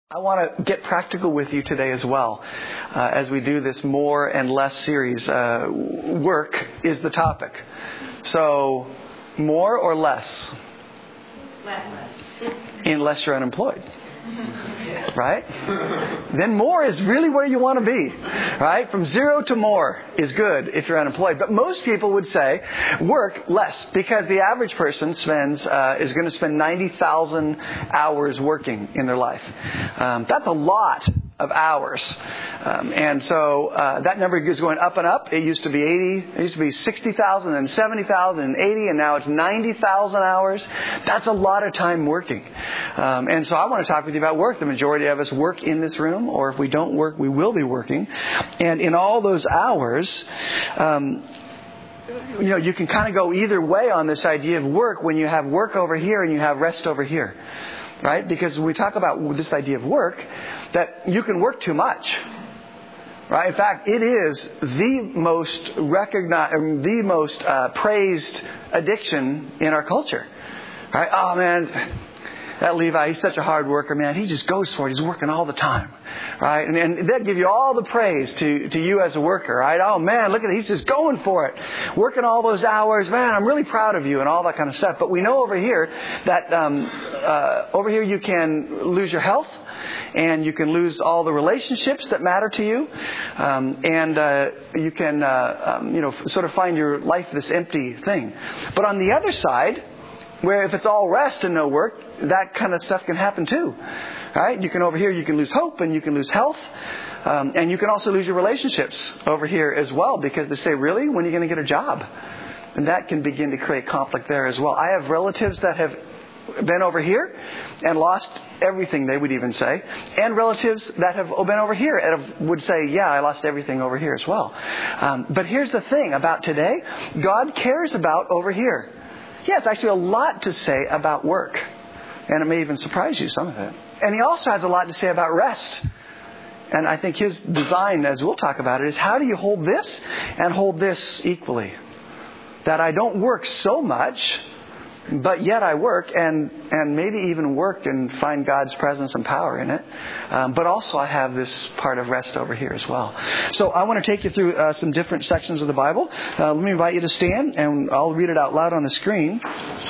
I want to get practical with you today as well as we do this more and less series. Work is the topic. So, more or less? Less. Unless you're unemployed. Right? Then more is really where you want to be. Right? From 0 to more is good if you're unemployed. But most people would say work less because the average person is going to spend 90,000 hours working in their life. That's a lot of hours. And so that number is going up and up. It used to be 60,000 and 70,000 and 80, and now it's 90,000 hours. That's a lot of time working. And so I want to talk with you about work. The majority of us work in this room, or if we don't work, we will be working. And in all those hours, you can kind of go either way on this idea of work when you have work over here and you have rest over here. Right? Because when we talk about this idea of work, that you can work too much. Right? In fact, it is the most recognized, the most praised addiction in our culture. Right? Oh man, that Levi, he's such a hard worker, man. He just goes for it. He's working all the time. Right? And they'll give you all the praise to you as a worker. Right? Oh man, look at it. He's just going for it. Working all those hours. Man, I'm really proud of you and all that kind of stuff. But we know over here that over here you can lose your health. And you can lose all the relationships that matter to you. And you can, sort of find your life this empty thing. But on the other side, where if it's all rest and no work, that kind of stuff can happen too. Right? You can over here, you can lose hope and you can lose health. And you can also lose your relationships over here as well, because they say, really? When are you going to get a job? And that can begin to create conflict there as well. I have relatives that have been over here and lost everything, they would even say. And relatives that have been over here and would say, yeah, I lost everything over here as well. But here's the thing about today. God cares about over here. He has actually a lot to say about work. And it may even surprise you, some of it. And He also has a lot to say about rest. And I think His design, as we'll talk about it, is how do you hold this and hold this equally? That I don't work so much, but yet I work and maybe even work and find God's presence and power in it. But also I have this part of rest over here as well. So I want to take you through some different sections of the Bible. Let me invite you to stand and I'll read it out loud on the screen.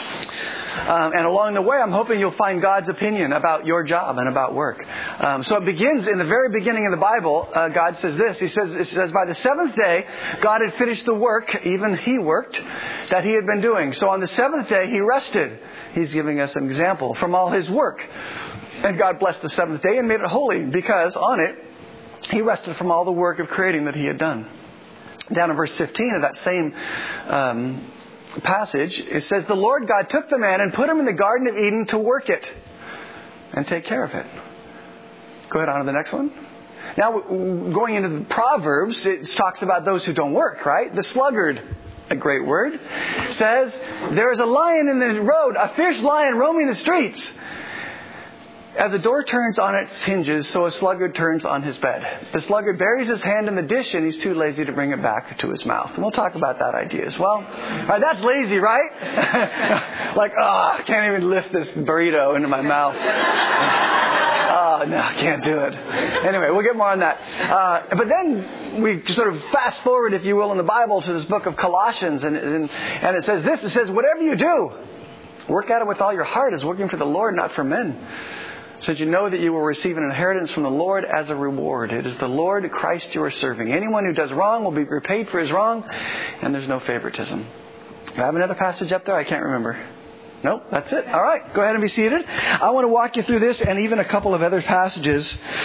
And along the way, I'm hoping you'll find God's opinion about your job and about work. So it begins in the very beginning of the Bible. God says this. It says, by the seventh day, God had finished the work, even He worked, that He had been doing. So on the seventh day, He rested. He's giving us an example from all His work. And God blessed the seventh day and made it holy, because on it, He rested from all the work of creating that He had done. Down in verse 15 of that same passage, it says, the Lord God took the man and put him in the Garden of Eden to work it and take care of it. Go ahead on to the next one. Now, going into the Proverbs, it talks about those who don't work, right? The sluggard, a great word, says, there is a lion in the road, a fierce lion roaming the streets. As a door turns on its hinges, so a sluggard turns on his bed. The sluggard buries his hand in the dish and he's too lazy to bring it back to his mouth. And we'll talk about that idea as well. All right, that's lazy, right? Like, I can't even lift this burrito into my mouth. No, I can't do it. Anyway, we'll get more on that. But then we sort of fast forward, if you will, in the Bible to this book of Colossians. And it says this. It says, whatever you do, work at it with all your heart as working for the Lord, not for men. So that you know that you will receive an inheritance from the Lord as a reward. It is the Lord Christ you are serving. Anyone who does wrong will be repaid for his wrong, and there's no favoritism. Do I have another passage up there? I can't remember. Nope, that's it. All right, go ahead and be seated. I want to walk you through this and even a couple of other passages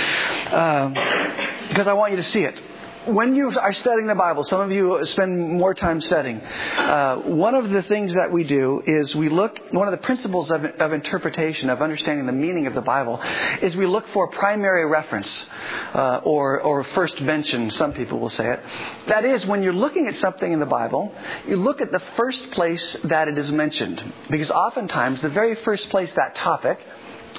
because I want you to see it. When you are studying the Bible, some of you spend more time studying. One of the things that we do is we look, one of the principles of interpretation, of understanding the meaning of the Bible, is we look for primary reference, or first mention, some people will say it. That is, when you're looking at something in the Bible, you look at the first place that it is mentioned. Because oftentimes, the very first place that topic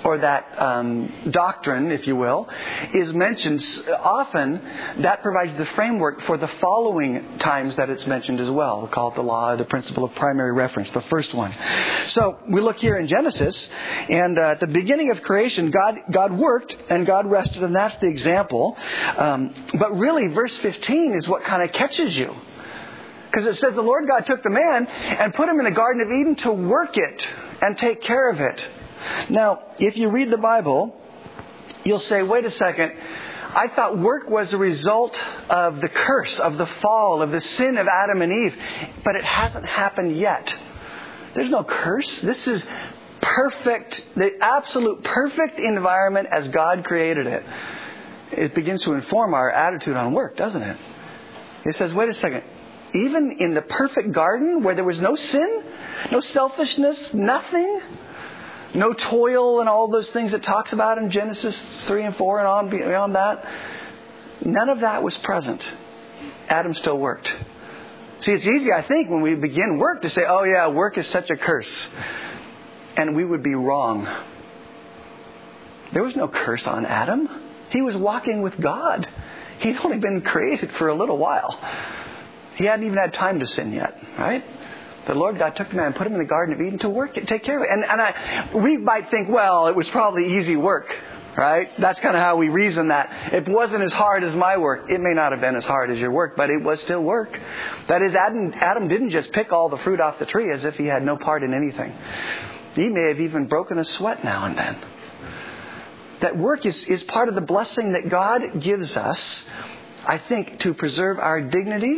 or that doctrine, if you will, is mentioned often, that provides the framework for the following times that it's mentioned as well. We'll call it the law, the principle of primary reference, the first one. So we look here in Genesis, and at the beginning of creation, God worked and God rested, and that's the example. But really, verse 15 is what kind of catches you. Because it says the Lord God took the man and put him in the Garden of Eden to work it and take care of it. Now, if you read the Bible, you'll say, wait a second, I thought work was a result of the curse, of the fall, of the sin of Adam and Eve. But it hasn't happened yet. There's no curse. This is perfect, the absolute perfect environment as God created it. It begins to inform our attitude on work, doesn't it? It says, wait a second. Even in the perfect garden where there was no sin, no selfishness, nothing, no toil and all those things it talks about in Genesis 3 and 4 and on beyond that, none of that was present. Adam still worked. See, it's easy, I think, when we begin work to say, oh yeah, work is such a curse. And we would be wrong. There was no curse on Adam. He was walking with God. He'd only been created for a little while. He hadn't even had time to sin yet, right? The Lord God took the man and put him in the Garden of Eden to work it, take care of it. We might think, well, it was probably easy work, right? That's kind of how we reason that. It wasn't as hard as my work. It may not have been as hard as your work, but it was still work. That is, Adam didn't just pick all the fruit off the tree as if he had no part in anything. He may have even broken a sweat now and then. That work is part of the blessing that God gives us, I think, to preserve our dignity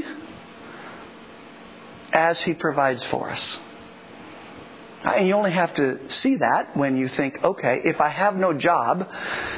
as He provides for us. And you only have to see that when you think, okay, if I have no job,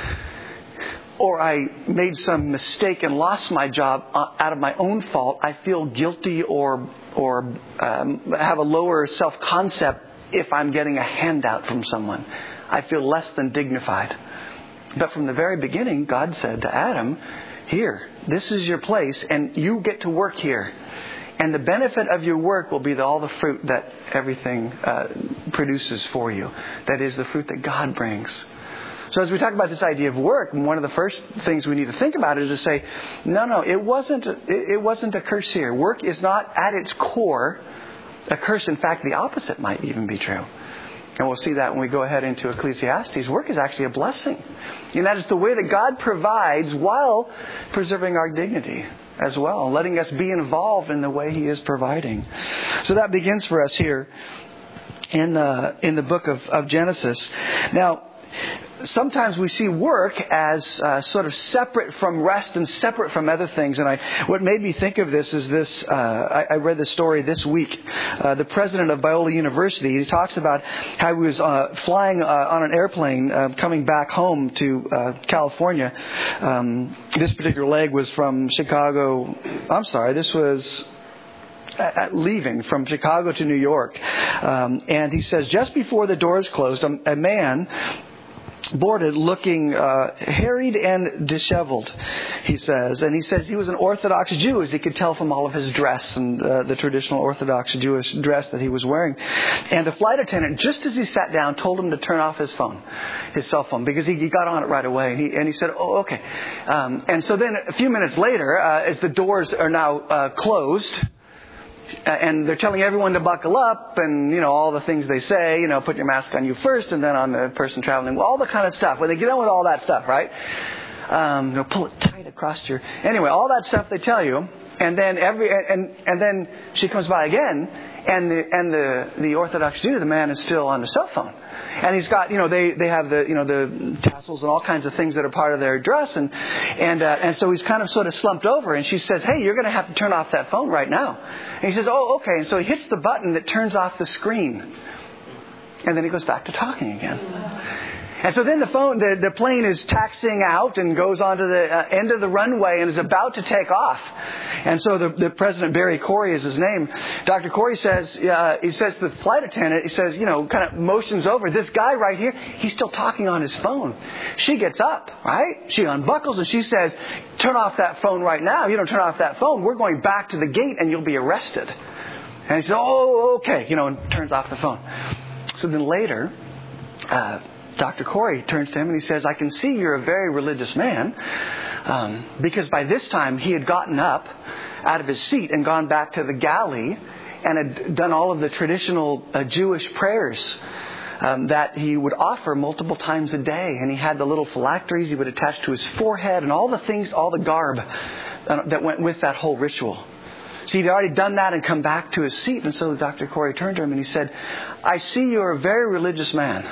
or I made some mistake and lost my job out of my own fault, I feel guilty or have a lower self-concept if I'm getting a handout from someone. I feel less than dignified. But from the very beginning, God said to Adam, here, this is your place, and you get to work here. And the benefit of your work will be all the fruit that everything produces for you. That is the fruit that God brings. So as we talk about this idea of work, one of the first things we need to think about is to say, no, it wasn't a curse here. Work is not at its core a curse. In fact, the opposite might even be true. And we'll see that when we go ahead into Ecclesiastes. Work is actually a blessing. And that is the way that God provides while preserving our dignity as well, letting us be involved in the way He is providing. So that begins for us here in the book of Genesis. Now, sometimes we see work as sort of separate from rest and separate from other things. And what made me think of this is this. I read this story this week. The president of Biola University, he talks about how he was flying on an airplane coming back home to California. This particular leg was from Chicago. I'm sorry, this was leaving from Chicago to New York. And he says, just before the doors closed, a man boarded, looking harried and disheveled, he says. And he says he was an Orthodox Jew, as he could tell from all of his dress and the traditional Orthodox Jewish dress that he was wearing. And the flight attendant, just as he sat down, told him to turn off his cell phone, because he got on it right away. And he said, oh, okay. And so then a few minutes later, as the doors are now closed, and they're telling everyone to buckle up and, all the things they say, put your mask on you first and then on the person traveling. Well, all the kind of stuff. When they get on with all that stuff, right? They'll pull it tight across anyway, all that stuff they tell you. And then and then she comes by again, and the Orthodox Jew, the man, is still on the cell phone. And he's got, they have the tassels and all kinds of things that are part of their dress. And so he's kind of sort of slumped over. And she says, hey, you're going to have to turn off that phone right now. And he says, oh, okay. And so he hits the button that turns off the screen. And then he goes back to talking again. And so then the plane is taxiing out and goes onto the end of the runway and is about to take off. And so the President, Barry Corey is his name. Dr. Corey says, he says to the flight attendant, he says, kind of motions over. This guy right here, he's still talking on his phone. She gets up, right? She unbuckles and she says, turn off that phone right now. If you don't turn off that phone, we're going back to the gate and you'll be arrested. And he says, oh, okay, and turns off the phone. So then later, Dr. Corey turns to him and he says, I can see you're a very religious man. Because by this time he had gotten up out of his seat and gone back to the galley and had done all of the traditional Jewish prayers that he would offer multiple times a day. And he had the little phylacteries he would attach to his forehead and all the things, all the garb that went with that whole ritual. So he'd already done that and come back to his seat. And so Dr. Corey turned to him and he said, I see you're a very religious man.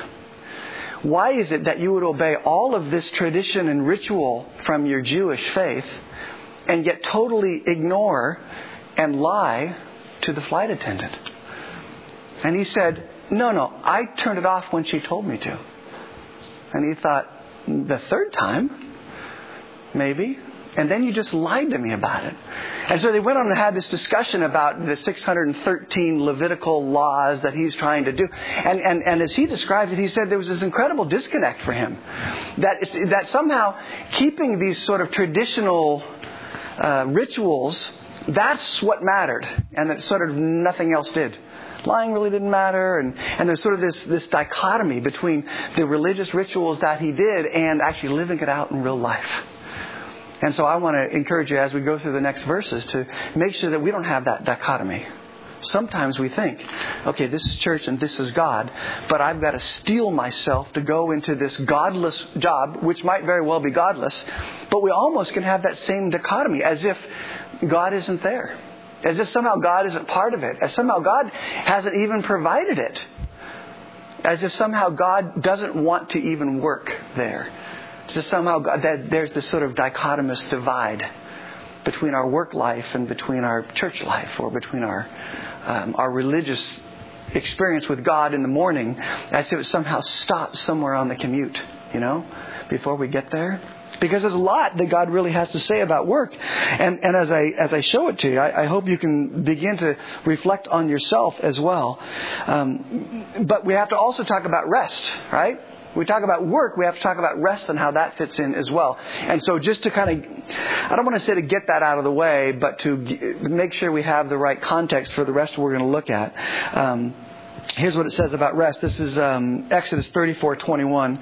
Why is it that you would obey all of this tradition and ritual from your Jewish faith and yet totally ignore and lie to the flight attendant? And he said, no, I turned it off when she told me to. And he thought, the third time? Maybe. And then you just lied to me about it. And so they went on and had this discussion about the 613 Levitical laws that he's trying to do. And as he described it, he said there was this incredible disconnect for him. That somehow keeping these sort of traditional rituals, that's what mattered. And that sort of nothing else did. Lying really didn't matter. And there's sort of this dichotomy between the religious rituals that he did and actually living it out in real life. And so I want to encourage you as we go through the next verses to make sure that we don't have that dichotomy. Sometimes we think, okay, this is church and this is God, but I've got to steel myself to go into this godless job, which might very well be godless, but we almost can have that same dichotomy as if God isn't there. As if somehow God isn't part of it. As somehow God hasn't even provided it. As if somehow God doesn't want to even work there. So somehow that there's this sort of dichotomous divide between our work life and between our church life, or between our religious experience with God in the morning, as if it somehow stops somewhere on the commute, before we get there. Because there's a lot that God really has to say about work. And as I show it to you, I hope you can begin to reflect on yourself as well. But we have to also talk about rest, right? We talk about work, we have to talk about rest and how that fits in as well. And so just to kind of, I don't want to say to get that out of the way, but to make sure we have the right context for the rest we're going to look at. Here's what it says about rest. This is Exodus 34:21.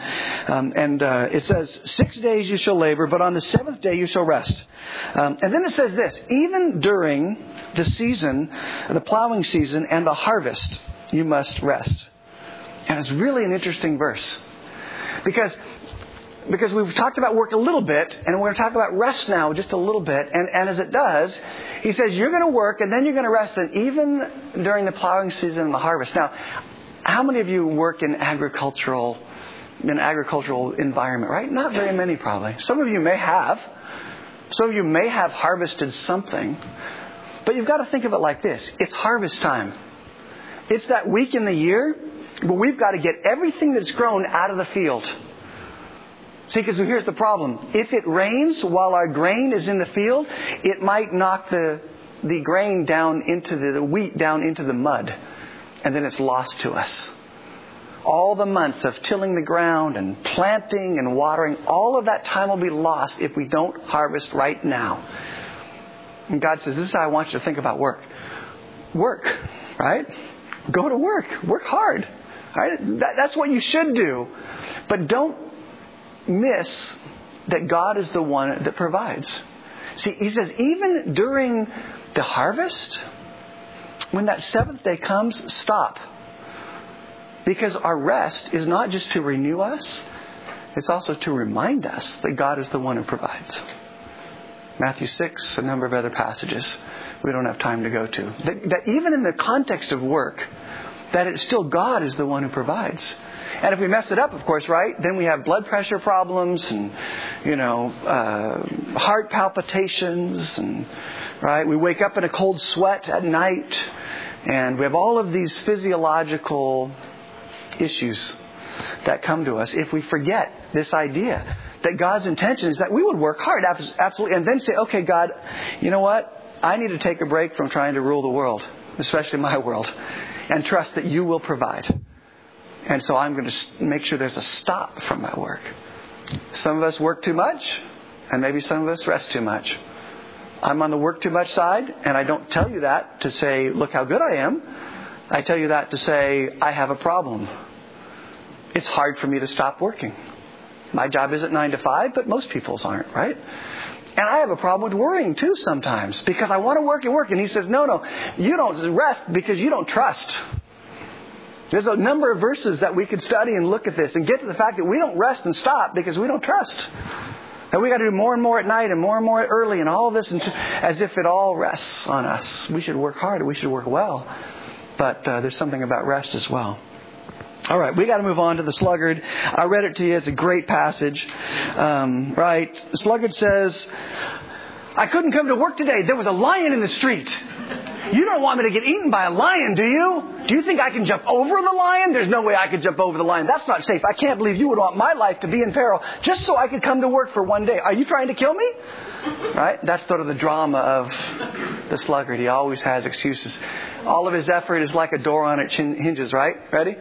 It says, 6 days you shall labor, but on the seventh day you shall rest. And then it says this, even during the season, the plowing season and the harvest, you must rest. And it's really an interesting verse. Because we've talked about work a little bit, and we're going to talk about rest now just a little bit. And as it does, he says you're going to work and then you're going to rest, and even during the plowing season and the harvest. Now, how many of you work in an agricultural environment, right? Not very many, probably. Some of you may have. Some of you may have harvested something. But you've got to think of it like this. It's harvest time. It's that week in the year where we've got to get everything that's grown out of the field. See, because here's the problem. If it rains while our grain is in the field, it might knock the grain down into the wheat down into the mud. And then it's lost to us. All the months of tilling the ground and planting and watering, all of that time will be lost if we don't harvest right now. And God says, this is how I want you to think about work. Work, right? Go to work. Work hard. Right? That's what you should do. But don't miss that God is the one that provides. See, he says, even during the harvest, when that seventh day comes, stop. Because our rest is not just to renew us, it's also to remind us that God is the one who provides. Matthew 6, a number of other passages we don't have time to go to. That even in the context of work, that it's still God is the one who provides. And if we mess it up, of course, right, then we have blood pressure problems and, heart palpitations and, right, we wake up in a cold sweat at night and we have all of these physiological issues that come to us if we forget this idea that God's intention is that we would work hard, absolutely, and then say, okay, God, you know what? I need to take a break from trying to rule the world, especially my world, and trust that you will provide. And so I'm going to make sure there's a stop from my work. Some of us work too much, and maybe some of us rest too much. I'm on the work too much side, and I don't tell you that to say, look how good I am. I tell you that to say, I have a problem. It's hard for me to stop working. My job isn't 9 to 5, but most people's aren't, right? And I have a problem with worrying too sometimes because I want to work and work. And he says, no, you don't rest because you don't trust. There's a number of verses that we could study and look at this and get to the fact that we don't rest and stop because we don't trust. And we got to do more and more at night and more early and all of this as if it all rests on us. We should work hard. We should work well. But there's something about rest as well. All right, we got to move on to the sluggard. I read it to you. It's a great passage. Right. The sluggard says, I couldn't come to work today. There was a lion in the street. You don't want me to get eaten by a lion, do you? Do you think I can jump over the lion? There's no way I could jump over the lion. That's not safe. I can't believe you would want my life to be in peril just so I could come to work for one day. Are you trying to kill me? Right? That's sort of the drama of the sluggard. He always has excuses. All of his effort is like a door on its hinges, right? Ready?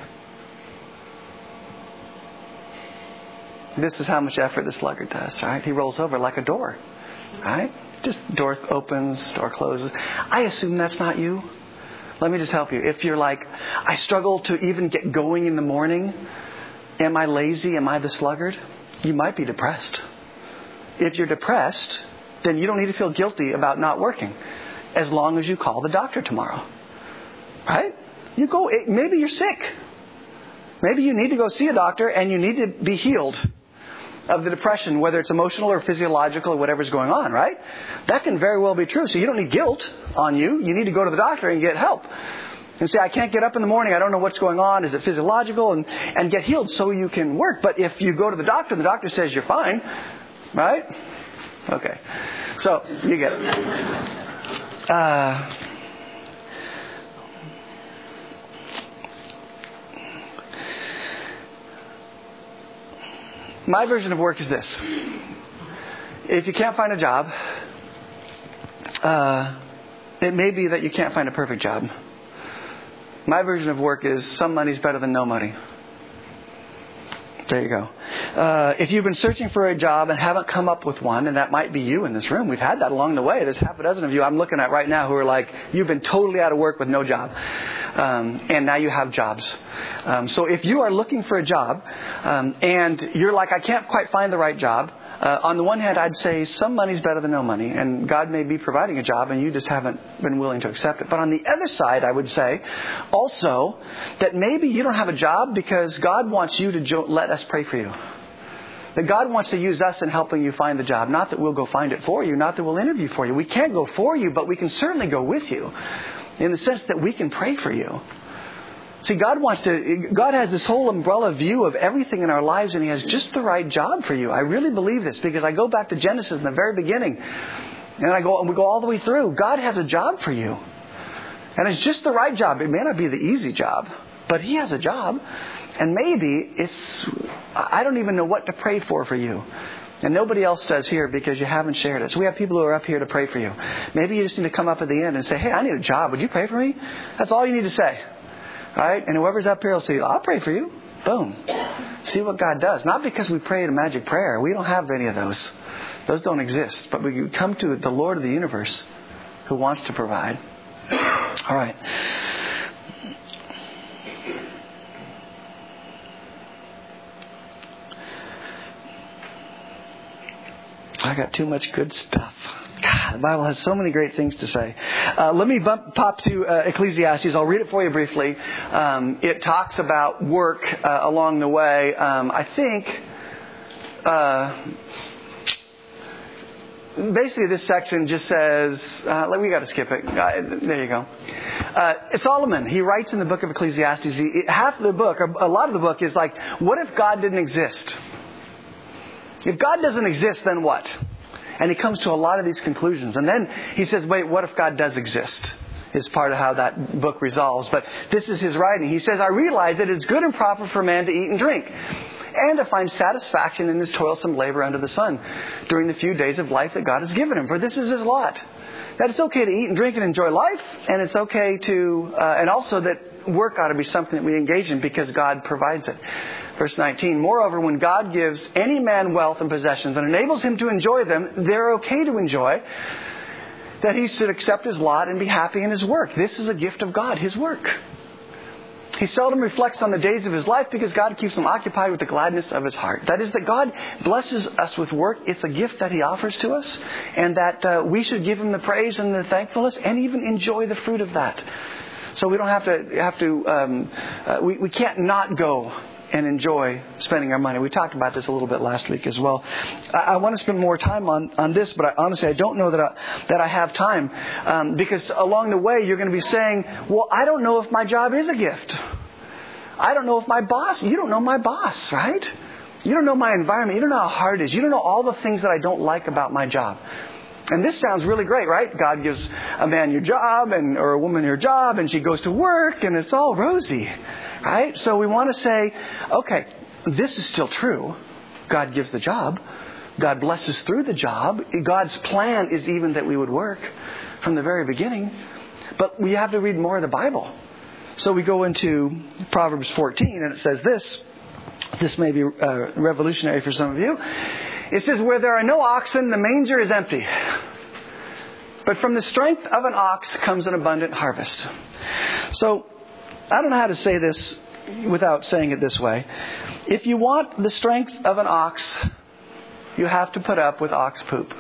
This is how much effort the sluggard does, right? He rolls over like a door, right? Just door opens, door closes. I assume that's not you. Let me just help you. If you're like, I struggle to even get going in the morning, am I lazy? Am I the sluggard? You might be depressed. If you're depressed, then you don't need to feel guilty about not working as long as you call the doctor tomorrow, right? You go, maybe you're sick. Maybe you need to go see a doctor and you need to be healed of the depression, whether it's emotional or physiological or whatever's going on, right? That can very well be true. So you don't need guilt on you. You need to go to the doctor and get help. And say, I can't get up in the morning. I don't know what's going on. Is it physiological? And get healed so you can work. But if you go to the doctor and the doctor says you're fine, right? Okay. So you get it. My version of work is this. If you can't find a job, it may be that you can't find a perfect job. My version of work is some money's better than no money. There you go. If you've been searching for a job and haven't come up with one, and that might be you in this room. We've had that along the way. There's half a dozen of you I'm looking at right now who are like, you've been totally out of work with no job. And now you have jobs. So if you are looking for a job and you're like, I can't quite find the right job, on the one hand, I'd say some money's better than no money. And God may be providing a job and you just haven't been willing to accept it. But on the other side, I would say also that maybe you don't have a job because God wants you to let us pray for you. That God wants to use us in helping you find the job. Not that we'll go find it for you. Not that we'll interview for you. We can't go for you, but we can certainly go with you. In the sense that we can pray for you. See, God has this whole umbrella view of everything in our lives, and He has just the right job for you. I really believe this because I go back to Genesis in the very beginning, and we go all the way through. God has a job for you. And it's just the right job. It may not be the easy job, but He has a job. And maybe I don't even know what to pray for you. And nobody else does here because you haven't shared it. So we have people who are up here to pray for you. Maybe you just need to come up at the end and say, hey, I need a job. Would you pray for me? That's all you need to say. All right? And whoever's up here will say, I'll pray for you. Boom. See what God does. Not because we prayed a magic prayer. We don't have any of those. Those don't exist. But we come to the Lord of the universe who wants to provide. All right. I got too much good stuff. God, the Bible has so many great things to say. Let me pop to Ecclesiastes. I'll read it for you briefly. It talks about work along the way. I think basically this section just says, we got to skip it. There you go. Solomon, he writes in the book of Ecclesiastes, half the book, or a lot of the book is like, what if God didn't exist? If God doesn't exist, then what? And he comes to a lot of these conclusions. And then he says, wait, what if God does exist? Is part of how that book resolves. But this is his writing. He says, I realize that it's good and proper for man to eat and drink, and to find satisfaction in his toilsome labor under the sun during the few days of life that God has given him. For this is his lot. That it's okay to eat and drink and enjoy life, and it's okay to, and also that work ought to be something that we engage in because God provides it. Verse 19, moreover, when God gives any man wealth and possessions and enables him to enjoy them, they're okay to enjoy, that he should accept his lot and be happy in his work. This is a gift of God, his work. He seldom reflects on the days of his life because God keeps him occupied with the gladness of his heart. That is, that God blesses us with work. It's a gift that he offers to us, and that we should give him the praise and the thankfulness and even enjoy the fruit of that. So we don't we can't not go and enjoy spending our money. We talked about this a little bit last week as well. I want to spend more time on this, but honestly, I don't know that I have time, because along the way, you're going to be saying, well, I don't know if my job is a gift. I don't know if my boss, you don't know my boss, right? You don't know my environment. You don't know how hard it is. You don't know all the things that I don't like about my job. And this sounds really great, right? God gives a man your job or a woman your job, and she goes to work, and it's all rosy, right? So we want to say, okay, this is still true. God gives the job. God blesses through the job. God's plan is even that we would work from the very beginning. But we have to read more of the Bible. So we go into Proverbs 14, and it says this. This may be revolutionary for some of you. It says, where there are no oxen, the manger is empty. But from the strength of an ox comes an abundant harvest. So, I don't know how to say this without saying it this way. If you want the strength of an ox, you have to put up with ox poop.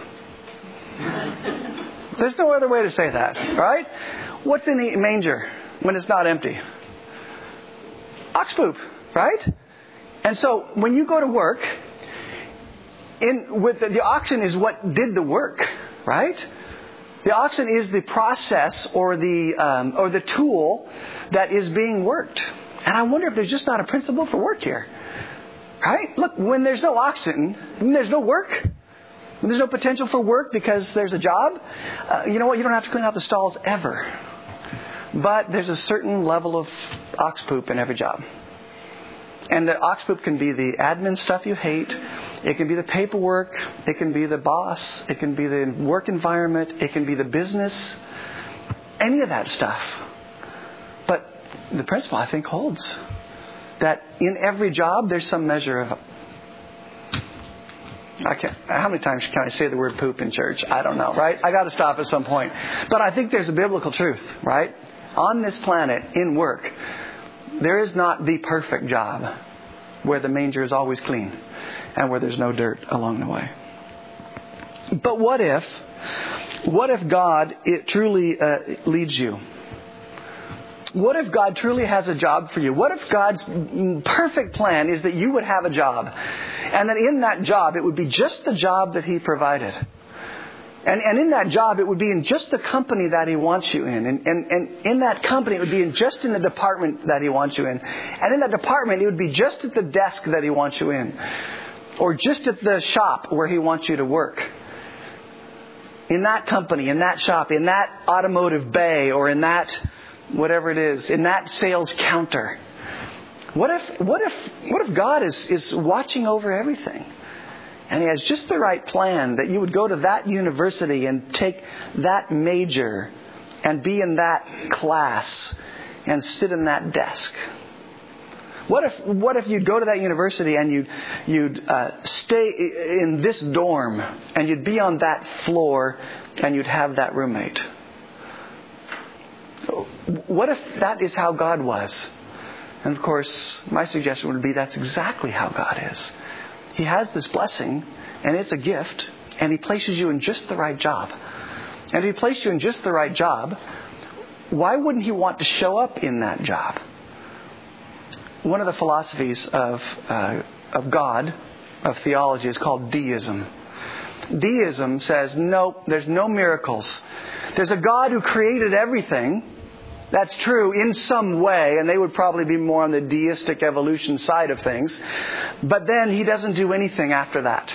There's no other way to say that, right? What's in the manger when it's not empty? Ox poop, right? And so, when you go to work, the oxen is what did the work, right? The oxen is the process or the tool that is being worked. And I wonder if there's just not a principle for work here, right? Look, when there's no oxen, when there's no work, when there's no potential for work because there's a job, you know what? You don't have to clean out the stalls ever. But there's a certain level of ox poop in every job. And the ox poop can be the admin stuff you hate. It can be the paperwork. It can be the boss. It can be the work environment. It can be the business. Any of that stuff. But the principle, I think, holds. That in every job, there's some measure of... How many times can I say the word poop in church? I don't know, right? I got to stop at some point. But I think there's a biblical truth, right? On this planet, in work, there is not the perfect job where the manger is always clean and where there's no dirt along the way. But what if God truly leads you? What if God truly has a job for you? What if God's perfect plan is that you would have a job, and that in that job it would be just the job that He provided? And in that job, it would be in just the company that He wants you in. And in that company, it would be just in the department that He wants you in. And in that department, it would be just at the desk that He wants you in. Or just at the shop where He wants you to work. In that company, in that shop, in that automotive bay, or in that, whatever it is, in that sales counter. What if God is watching over everything? And He has just the right plan that you would go to that university and take that major and be in that class and sit in that desk. What if you'd go to that university and you'd stay in this dorm and you'd be on that floor and you'd have that roommate? What if that is how God was? And of course, my suggestion would be that's exactly how God is. He has this blessing, and it's a gift, and He places you in just the right job. And if He placed you in just the right job, why wouldn't He want to show up in that job? One of the philosophies of God, of theology, is called deism. Deism says, no, there's no miracles. There's a God who created everything. That's true in some way, and they would probably be more on the deistic evolution side of things. But then He doesn't do anything after that.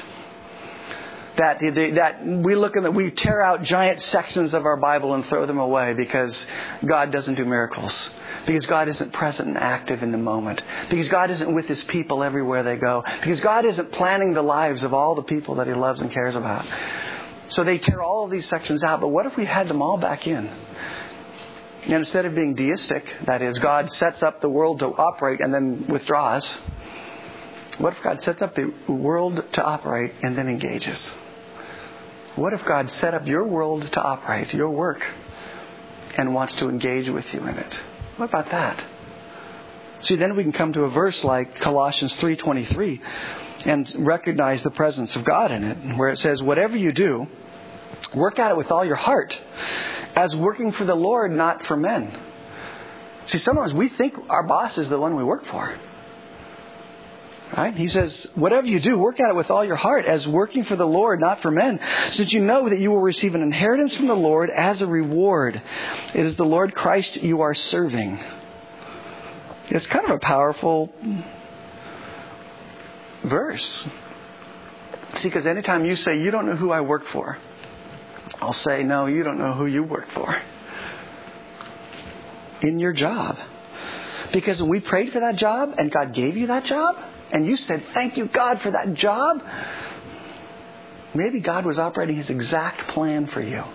That we tear out giant sections of our Bible and throw them away because God doesn't do miracles. Because God isn't present and active in the moment. Because God isn't with His people everywhere they go. Because God isn't planning the lives of all the people that He loves and cares about. So they tear all of these sections out. But what if we had them all back in? And instead of being deistic, that is, God sets up the world to operate and then withdraws. What if God sets up the world to operate and then engages? What if God set up your world to operate, your work, and wants to engage with you in it? What about that? See, then we can come to a verse like Colossians 3:23 and recognize the presence of God in it, where it says, whatever you do, work at it with all your heart, as working for the Lord, not for men. See, sometimes we think our boss is the one we work for. Right? He says, whatever you do, work at it with all your heart, as working for the Lord, not for men, since you know that you will receive an inheritance from the Lord as a reward. It is the Lord Christ you are serving. It's kind of a powerful verse. See, because anytime you say, you don't know who I work for, I'll say, no, you don't know who you work for. In your job. Because when we prayed for that job and God gave you that job, and you said, thank you, God, for that job, maybe God was operating His exact plan for you.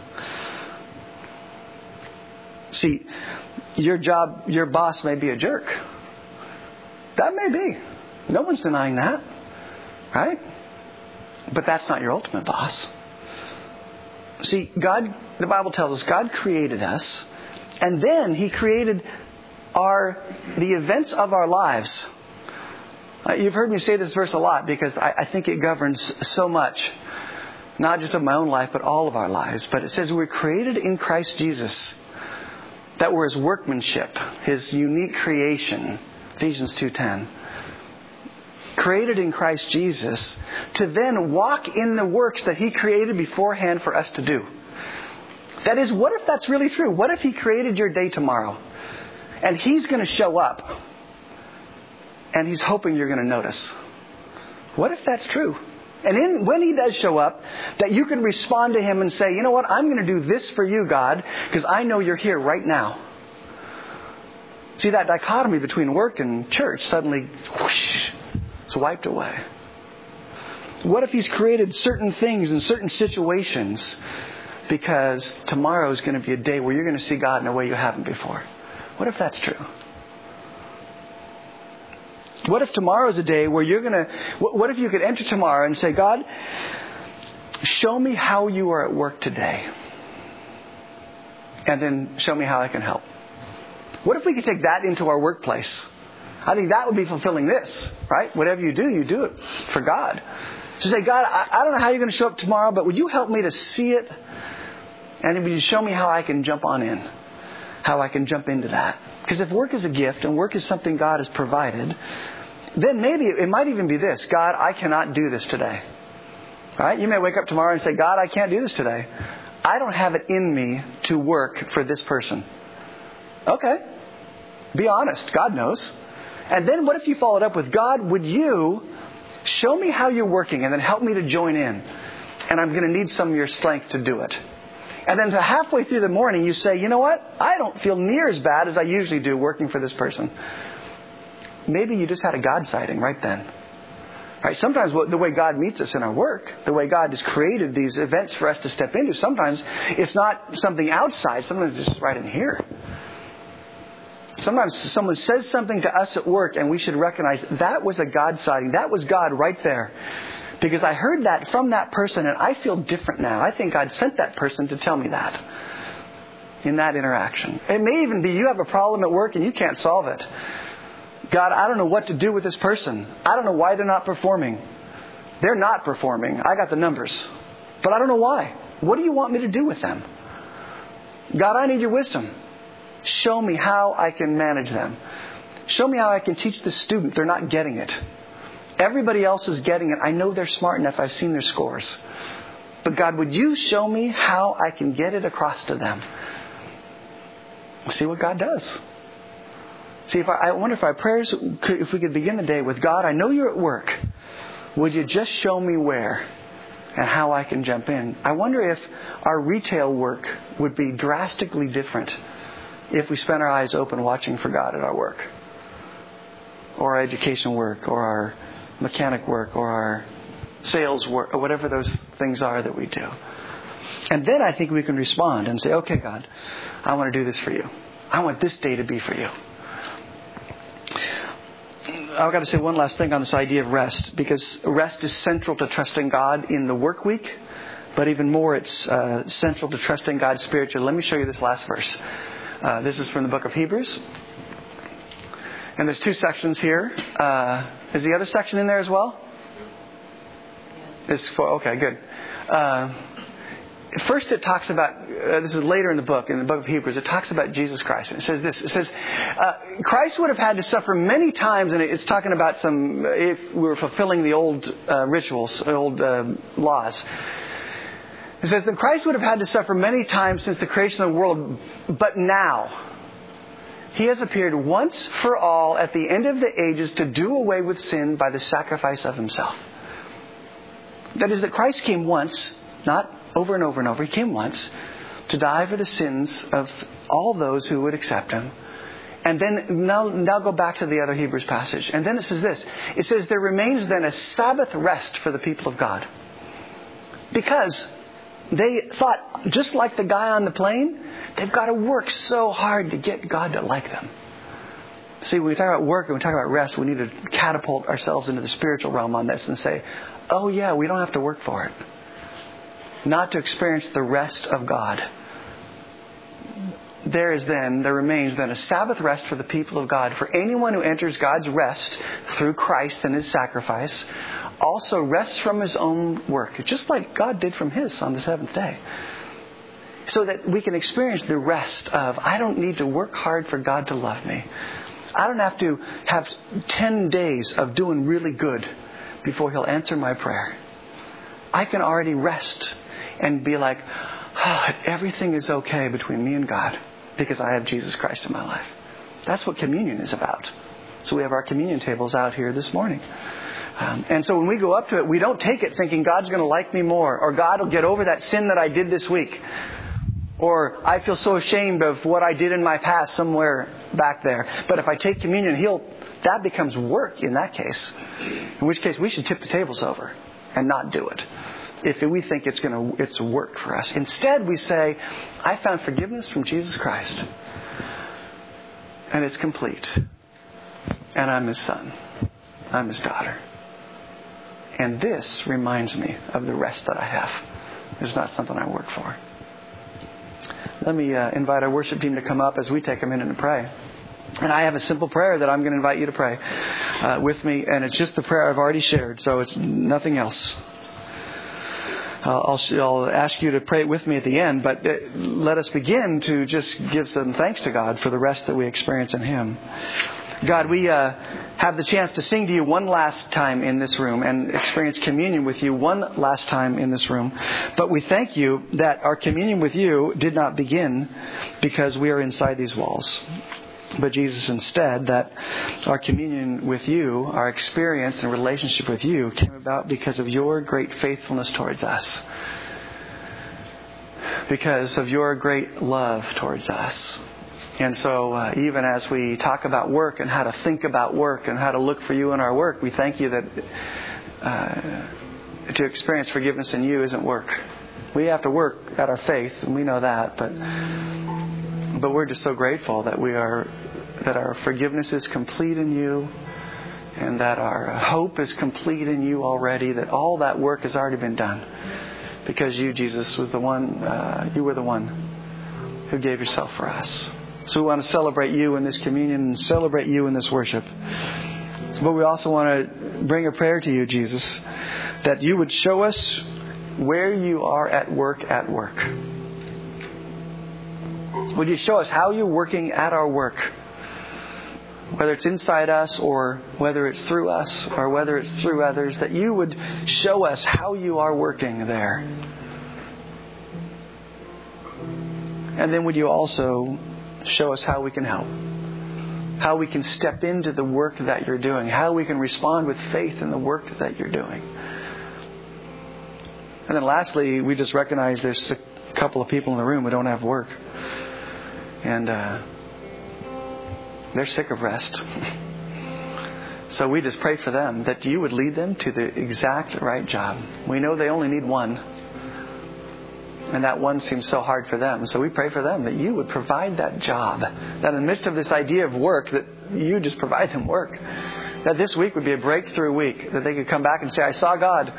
See, your job, your boss may be a jerk. That may be. No one's denying that. Right? But that's not your ultimate boss. See, God, the Bible tells us, God created us, and then He created the events of our lives. You've heard me say this verse a lot because I think it governs so much, not just of my own life, but all of our lives. But it says we're created in Christ Jesus, that we're His workmanship, His unique creation, Ephesians 2:10. Created in Christ Jesus to then walk in the works that He created beforehand for us to do. That is, what if that's really true? What if He created your day tomorrow and He's going to show up and He's hoping you're going to notice? What if that's true? And when He does show up, that you can respond to Him and say, you know what, I'm going to do this for you, God, because I know you're here right now. See, that dichotomy between work and church suddenly, whoosh, it's wiped away. What if He's created certain things in certain situations because tomorrow is going to be a day where you're going to see God in a way you haven't before? What if that's true? What if tomorrow is a day where you're going to... What if you could enter tomorrow and say, God, show me how you are at work today. And then show me how I can help. What if we could take that into our workplace? I think that would be fulfilling this, right? Whatever you do it for God. So say, God, I don't know how you're going to show up tomorrow, but would you help me to see it? And would you show me how I can jump on in? How I can jump into that? Because if work is a gift and work is something God has provided, then maybe it might even be this. God, I cannot do this today. Right? You may wake up tomorrow and say, God, I can't do this today. I don't have it in me to work for this person. Okay. Be honest. God knows. And then what if you followed up with, God, would you show me how you're working and then help me to join in? And I'm going to need some of your strength to do it. And then halfway through the morning you say, you know what? I don't feel near as bad as I usually do working for this person. Maybe you just had a God sighting right then. Right? Sometimes the way God meets us in our work, the way God has created these events for us to step into, sometimes it's not something outside. Sometimes it's just right in here. Sometimes someone says something to us at work and we should recognize that was a God sighting. That was God right there. Because I heard that from that person and I feel different now. I think God sent that person to tell me that in that interaction. It may even be you have a problem at work and you can't solve it. God, I don't know what to do with this person. I don't know why they're not performing. They're not performing. I got the numbers. But I don't know why. What do you want me to do with them? God, I need your wisdom. Show me how I can manage them. Show me how I can teach the student. They're not getting it. Everybody else is getting it. I know they're smart enough. I've seen their scores. But God, would you show me how I can get it across to them? See what God does. See, I wonder if our prayers, if we could begin the day with, God, I know you're at work. Would you just show me where and how I can jump in? I wonder if our retail work would be drastically different if we spent our eyes open watching for God at our work. Or our education work, or our mechanic work, or our sales work, or whatever those things are that we do. And then I think we can respond and say, okay, God, I want to do this for you. I want this day to be for you. I've got to say one last thing on this idea of rest, because rest is central to trusting God in the work week, but even more it's central to trusting God spiritually. Let me show you this last verse. This is from the book of Hebrews. And there's 2 sections here. Is the other section in there as well? It's 4. Okay, good. First it talks about, this is later in the book of Hebrews, it talks about Jesus Christ. And it says this, it says, Christ would have had to suffer many times, and it's talking about if we were fulfilling the old rituals, old laws. It says that Christ would have had to suffer many times since the creation of the world, but now He has appeared once for all at the end of the ages to do away with sin by the sacrifice of Himself. That is, that Christ came once, not over and over and over. He came once to die for the sins of all those who would accept Him. And then, now go back to the other Hebrews passage. And then it says this. It says, there remains then a Sabbath rest for the people of God. Because they thought, just like the guy on the plane, they've got to work so hard to get God to like them. See, when we talk about work and we talk about rest, we need to catapult ourselves into the spiritual realm on this and say, oh yeah, we don't have to work for it. Not to experience the rest of God. There remains then a Sabbath rest for the people of God. For anyone who enters God's rest through Christ and His sacrifice also rests from his own work, just like God did from His on the 7th day. So that we can experience the rest of, I don't need to work hard for God to love me. I don't have to have 10 days of doing really good before He'll answer my prayer. I can already rest and be like, everything is okay between me and God because I have Jesus Christ in my life. That's what communion is about. So we have our communion tables out here this morning. And so when we go up to it, we don't take it thinking God's going to like me more, or God will get over that sin that I did this week, or I feel so ashamed of what I did in my past somewhere back there. But if I take communion, that becomes work in that case. In which case we should tip the tables over and not do it if we think it's work for us. Instead, we say, I found forgiveness from Jesus Christ, and it's complete, and I'm His son, I'm His daughter, and this reminds me of the rest that I have. It's not something I work for. Let me invite our worship team to come up as we take a minute and pray. And I have a simple prayer that I'm going to invite you to pray with me, and it's just the prayer I've already shared, so it's nothing else. I'll ask you to pray it with me at the end, but let us begin to just give some thanks to God for the rest that we experience in Him. God, we have the chance to sing to you one last time in this room and experience communion with you one last time in this room. But we thank you that our communion with you did not begin because we are inside these walls. But Jesus, instead, that our communion with you, our experience and relationship with you came about because of your great faithfulness towards us. Because of your great love towards us. And so even as we talk about work and how to think about work and how to look for you in our work, we thank you that to experience forgiveness in you isn't work. We have to work at our faith, and we know that, but we're just so grateful that that our forgiveness is complete in you, and that our hope is complete in you already, that all that work has already been done. Because you, Jesus, you were the one who gave yourself for us. So we want to celebrate you in this communion and celebrate you in this worship. But we also want to bring a prayer to you, Jesus, that you would show us where you are at work. Would you show us how you're working at our work? Whether it's inside us or whether it's through us or whether it's through others, that you would show us how you are working there. And then would you also show us how we can help? How we can step into the work that you're doing. How we can respond with faith in the work that you're doing. And then lastly, we just recognize there's a couple of people in the room who don't have work. And they're sick of rest. So we just pray for them that you would lead them to the exact right job. We know they only need one. And that one seems so hard for them. So we pray for them that you would provide that job. That in the midst of this idea of work, that you just provide them work. That this week would be a breakthrough week. That they could come back and say, I saw God.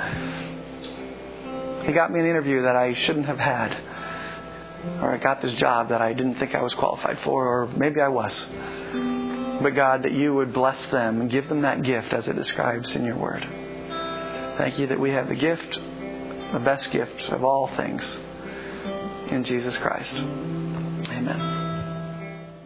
He got me an interview that I shouldn't have had. Or I got this job that I didn't think I was qualified for. Or maybe I was. but God, that you would bless them and give them that gift as it describes in your word. Thank you that we have the gift, the best gift of all things, in Jesus Christ. Amen.